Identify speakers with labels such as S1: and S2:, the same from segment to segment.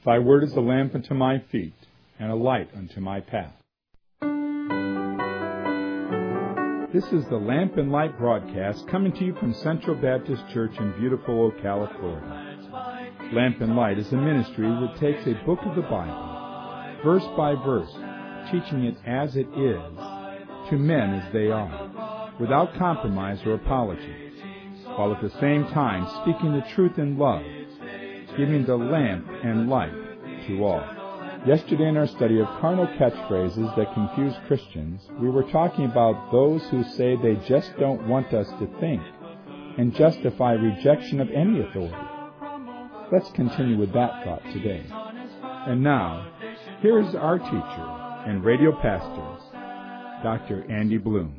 S1: Thy word is a lamp unto my feet, and a light unto my path. This is the Lamp and Light broadcast coming to you from Central Baptist Church in beautiful Ocala, Florida. Lamp and Light is a ministry that takes a book of the Bible, verse by verse, teaching it as it is, to men as they are, without compromise or apology, while at the same time speaking the truth in love, giving the lamp and light to all. Yesterday in our study of carnal catchphrases that confuse Christians, we were talking about those who say they just don't want us to think and justify rejection of any authority. Let's continue with that thought today. And now, here's our teacher and radio pastor, Dr. Andy Bloom.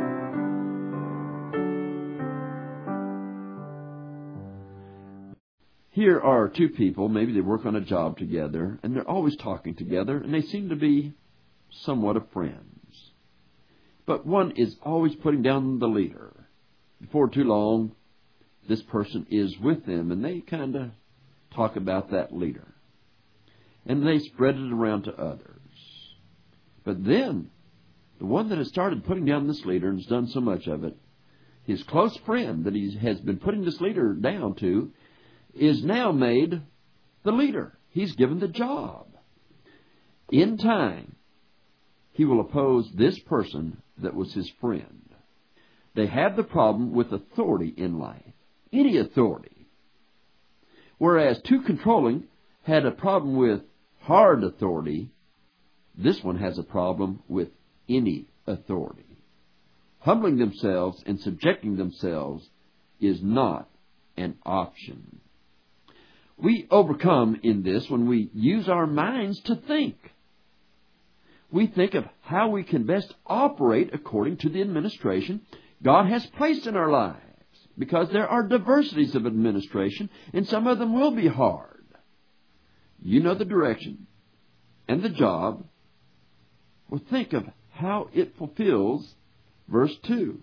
S2: Here are two people, maybe they work on a job together, and they're always talking together, and they seem to be somewhat of friends. But one is always putting down the leader. Before too long, this person is with them, and they kind of talk about that leader. And they spread it around to others. But then, the one that has started putting down this leader and has done so much of it, his close friend that he has been putting this leader down to, is now made the leader. He's given the job. In time, he will oppose this person that was his friend. They have the problem with authority in life. Any authority. Whereas too controlling had a problem with hard authority, this one has a problem with any authority. Humbling themselves and subjecting themselves is not an option. We overcome in this when we use our minds to think. We think of how we can best operate according to the administration God has placed in our lives, because there are diversities of administration, and some of them will be hard. You know the direction and the job. Well, think of how it fulfills verse 2,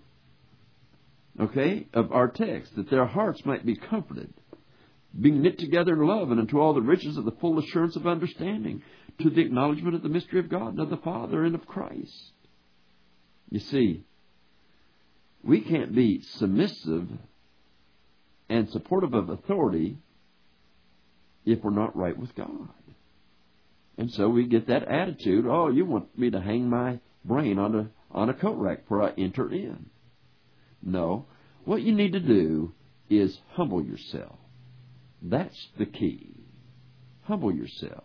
S2: of our text, that their hearts might be comforted, being knit together in love, and unto all the riches of the full assurance of understanding, to the acknowledgement of the mystery of God and of the Father and of Christ. You see, we can't be submissive and supportive of authority if we're not right with God. And so we get that attitude, oh, you want me to hang my brain on a coat rack before I enter in. No, what you need to do is humble yourself. That's the key. Humble yourselves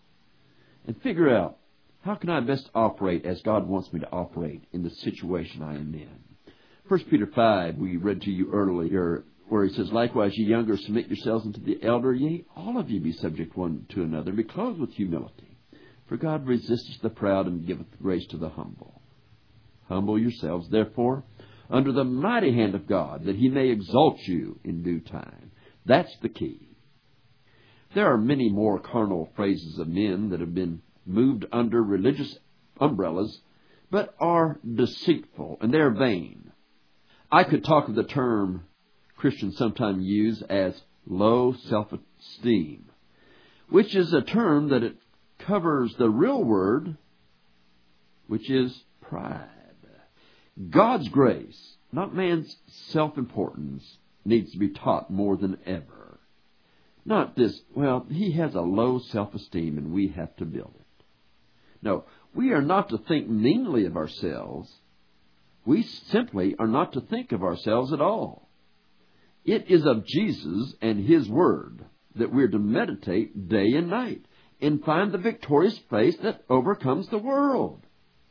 S2: and figure out, how can I best operate as God wants me to operate in the situation I am in? 1 Peter 5, we read to you earlier, where he says, likewise, ye younger, submit yourselves unto the elder, yea, all of you be subject one to another, and be clothed with humility. For God resisteth the proud, and giveth grace to the humble. Humble yourselves, therefore, under the mighty hand of God, that he may exalt you in due time. That's the key. There are many more carnal phrases of men that have been moved under religious umbrellas, but are deceitful, and they're vain. I could talk of the term Christians sometimes use as low self-esteem, which is a term that it covers the real word, which is pride. God's grace, not man's self-importance, needs to be taught more than ever. Not this, well, he has a low self-esteem and we have to build it. No, we are not to think meanly of ourselves. We simply are not to think of ourselves at all. It is of Jesus and his word that we're to meditate day and night and find the victorious faith that overcomes the world.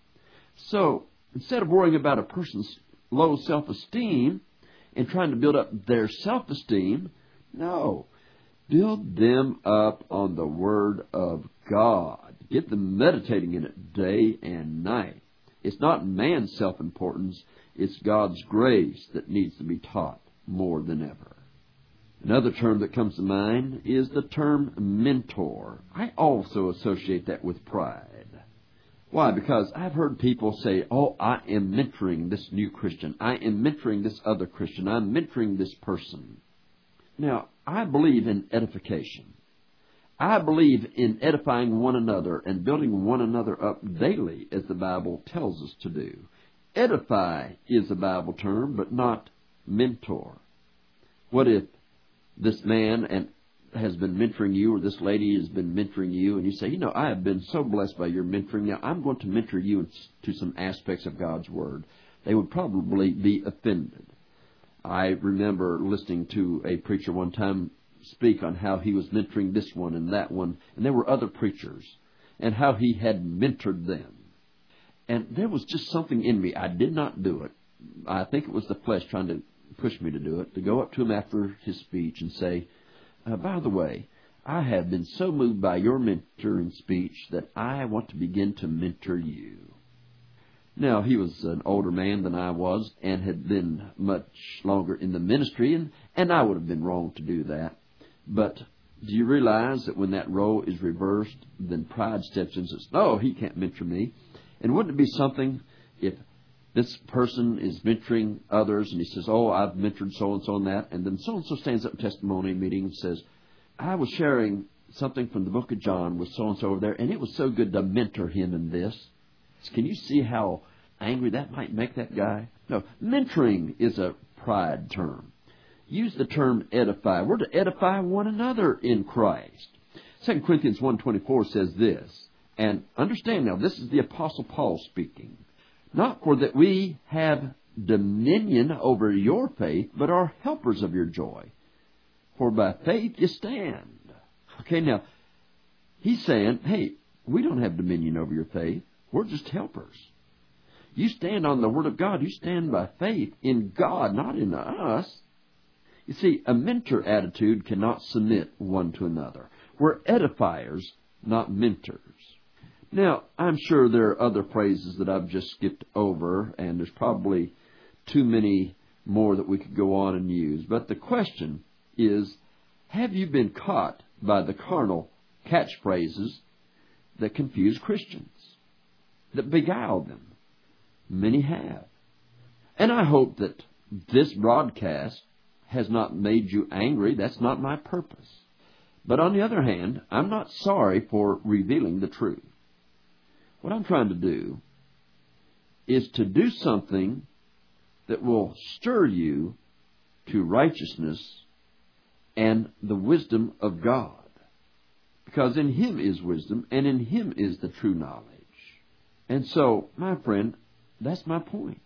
S2: So, instead of worrying about a person's low self-esteem and trying to build up their self-esteem, no, build them up on the Word of God. Get them meditating in it day and night. It's not man's self-importance, it's God's grace that needs to be taught more than ever. Another term that comes to mind is the term mentor. I also associate that with pride. Why? Because I've heard people say, oh, I am mentoring this new Christian. I am mentoring this other Christian. I'm mentoring this person. Now, I believe in edification. I believe in edifying one another and building one another up daily, as the Bible tells us to do. Edify is a Bible term, but not mentor. What if this man has been mentoring you, or this lady has been mentoring you, and you say, I have been so blessed by your mentoring. Now, I'm going to mentor you to some aspects of God's Word. They would probably be offended. I remember listening to a preacher one time speak on how he was mentoring this one and that one, and there were other preachers, and how he had mentored them. And there was just something in me. I did not do it. I think it was the flesh trying to push me to do it, to go up to him after his speech and say, by the way, I have been so moved by your mentoring speech that I want to begin to mentor you. Now, he was an older man than I was and had been much longer in the ministry, and I would have been wrong to do that. But do you realize that when that role is reversed, then pride steps in and says, no, he can't mentor me. And wouldn't it be something if this person is mentoring others and he says, I've mentored so-and-so and that, and then so-and-so stands up in testimony meeting and says, I was sharing something from the book of John with so-and-so over there, and it was so good to mentor him in this. Can you see how angry that might make that guy? No, mentoring is a pride term. Use the term edify. We're to edify one another in Christ. 2 Corinthians 1:24 says this, and understand now, this is the Apostle Paul speaking. Not for that we have dominion over your faith, but are helpers of your joy. For by faith you stand. Okay, now, he's saying, hey, we don't have dominion over your faith. We're just helpers. You stand on the Word of God. You stand by faith in God, not in us. You see, a mentor attitude cannot submit one to another. We're edifiers, not mentors. Now, I'm sure there are other phrases that I've just skipped over, and there's probably too many more that we could go on and use. But the question is, have you been caught by the carnal catchphrases that confuse Christians, that beguile them? Many have. And I hope that this broadcast has not made you angry. That's not my purpose. But on the other hand, I'm not sorry for revealing the truth. What I'm trying to do is to do something that will stir you to righteousness and the wisdom of God. Because in Him is wisdom, and in Him is the true knowledge. And so, my friend, that's my point,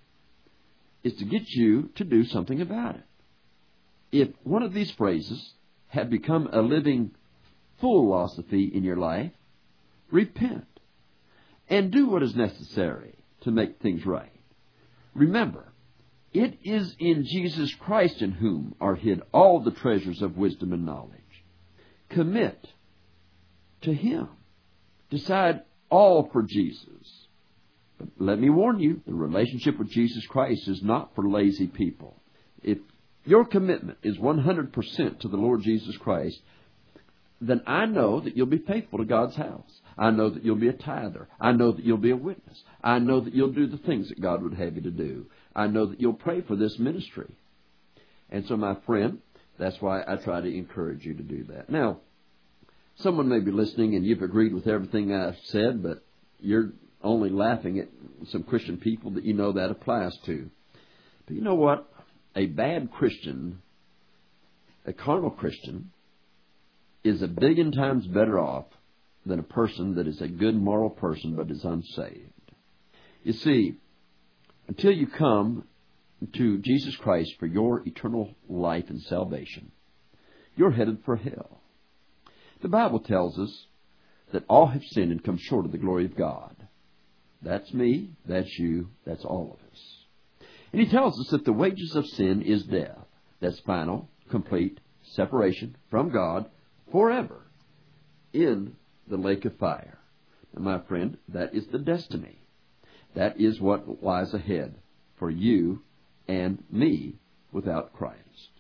S2: is to get you to do something about it. If one of these phrases had become a living philosophy in your life, repent and do what is necessary to make things right. Remember, it is in Jesus Christ in whom are hid all the treasures of wisdom and knowledge. Commit to Him. Decide all for Jesus. But let me warn you, the relationship with Jesus Christ is not for lazy people. If your commitment is 100% to the Lord Jesus Christ, then I know that you'll be faithful to God's house. I know that you'll be a tither. I know that you'll be a witness. I know that you'll do the things that God would have you to do. I know that you'll pray for this ministry. And so, my friend, that's why I try to encourage you to do that. Now, someone may be listening and you've agreed with everything I've said, but you're only laughing at some Christian people that you know that applies to. But you know what? A bad Christian, a carnal Christian, is a billion times better off than a person that is a good moral person but is unsaved. You see, until you come to Jesus Christ for your eternal life and salvation, you're headed for hell. The Bible tells us that all have sinned and come short of the glory of God. That's me, that's you, that's all of us. And He tells us that the wages of sin is death. That's final, complete separation from God forever in the lake of fire. And my friend, that is the destiny. That is what lies ahead for you and me without Christ.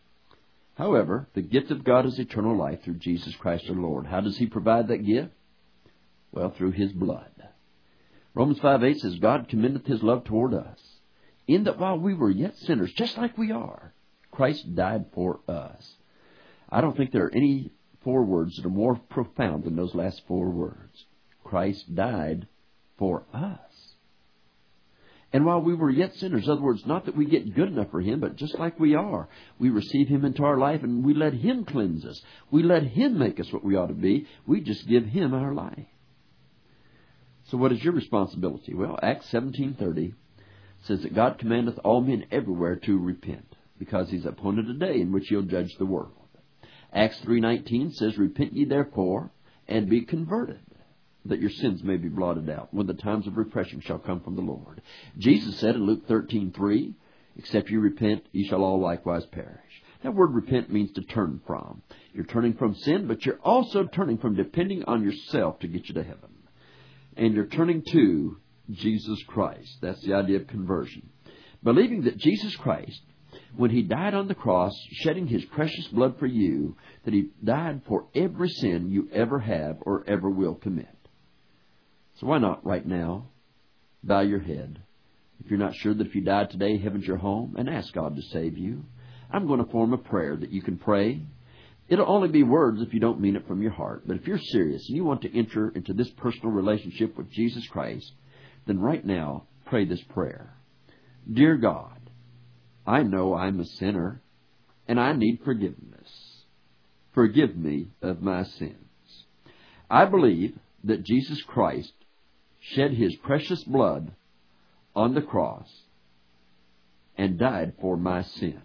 S2: However, the gift of God is eternal life through Jesus Christ our Lord. How does He provide that gift? Well, through His blood. Romans 5:8 says, God commendeth His love toward us, in that while we were yet sinners, just like we are, Christ died for us. I don't think there are any four words that are more profound than those last four words. Christ died for us. And while we were yet sinners, in other words, not that we get good enough for Him, but just like we are, we receive Him into our life and we let Him cleanse us. We let Him make us what we ought to be. We just give Him our life. So what is your responsibility? Well, Acts 17:30 says that God commandeth all men everywhere to repent, because He's appointed a day in which He'll judge the world. Acts 3:19 says, Repent ye therefore, and be converted, that your sins may be blotted out, when the times of refreshing shall come from the Lord. Jesus said in Luke 13:3, Except you repent, ye shall all likewise perish. That word repent means to turn from. You're turning from sin, but you're also turning from depending on yourself to get you to heaven. And you're turning to Jesus Christ. That's the idea of conversion. Believing that Jesus Christ, when He died on the cross, shedding His precious blood for you, that He died for every sin you ever have or ever will commit. So why not right now bow your head? If you're not sure that if you died today, heaven's your home, and ask God to save you. I'm going to form a prayer that you can pray. It'll only be words if you don't mean it from your heart. But if you're serious and you want to enter into this personal relationship with Jesus Christ, then right now pray this prayer. Dear God, I know I'm a sinner and I need forgiveness. Forgive me of my sins. I believe that Jesus Christ shed His precious blood on the cross and died for my sin.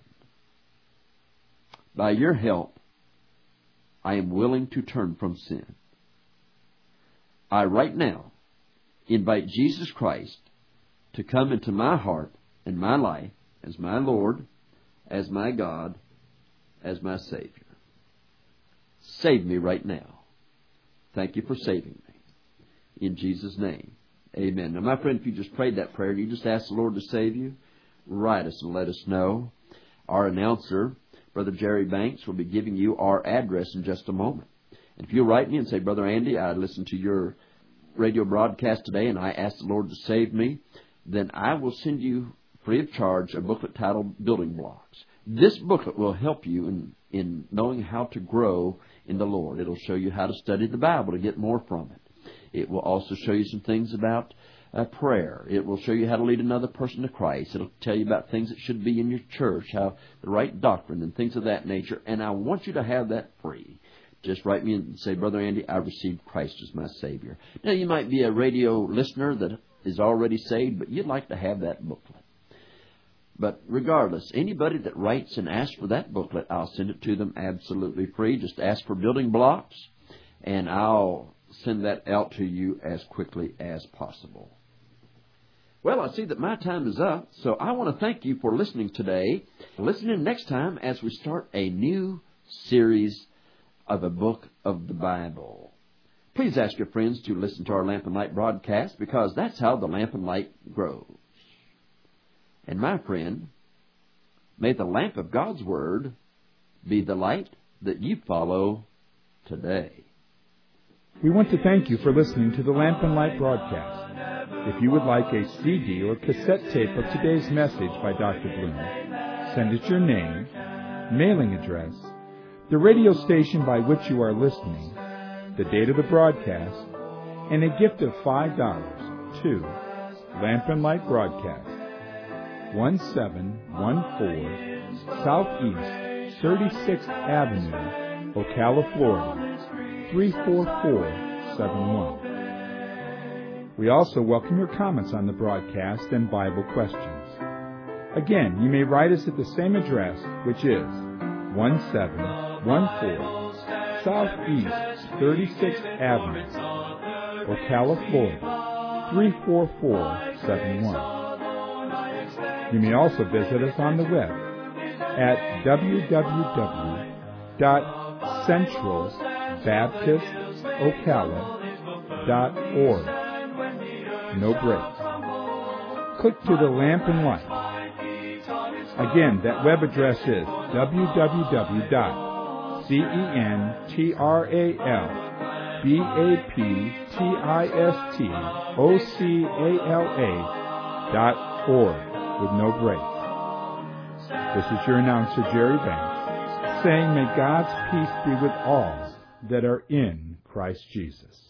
S2: By your help, I am willing to turn from sin. I right now invite Jesus Christ to come into my heart and my life as my Lord, as my God, as my Savior. Save me right now. Thank you for saving me. In Jesus' name, amen. Now, my friend, if you just prayed that prayer and you just asked the Lord to save you, write us and let us know. Our announcer, Brother Jerry Banks, will be giving you our address in just a moment. And if you'll write me and say, Brother Andy, I listened to your radio broadcast today and I asked the Lord to save me, then I will send you free of charge a booklet titled Building Blocks. This booklet will help you in knowing how to grow in the Lord. It'll show you how to study the Bible to get more from it. It will also show you some things about prayer. It will show you how to lead another person to Christ. It'll tell you about things that should be in your church, how the right doctrine and things of that nature. And I want you to have that free. Just write me and say, Brother Andy, I received Christ as my Savior. Now, you might be a radio listener that is already saved, but you'd like to have that booklet. But regardless, anybody that writes and asks for that booklet, I'll send it to them absolutely free. Just ask for Building Blocks, and I'll send that out to you as quickly as possible. Well, I see that my time is up, so I want to thank you for listening today. Listen in next time as we start a new series of a book of the Bible. Please ask your friends to listen to our Lamp and Light broadcast, because that's how the Lamp and Light grows. And my friend, may the lamp of God's Word be the light that you follow today.
S1: We want to thank you for listening to the Lamp and Light broadcast. If you would like a CD or cassette tape of today's message by Dr. Bloom, send us your name, mailing address, the radio station by which you are listening, the date of the broadcast, and a gift of $5 to Lamp and Light Broadcast, 1714 Southeast 36th Avenue, Ocala, Florida, 34471. We also welcome your comments on the broadcast and Bible questions. Again, you may write us at the same address, which is 1714 Southeast 36th Avenue, Ocala, Florida, 34471. You may also visit us on the web at www.centralbaptistocala.org. No breaks. Click to the Lamp and Light. Again, that web address is www.centralbaptistocala.org with no breaks. This is your announcer, Jerry Banks, saying, may God's peace be with all that are in Christ Jesus.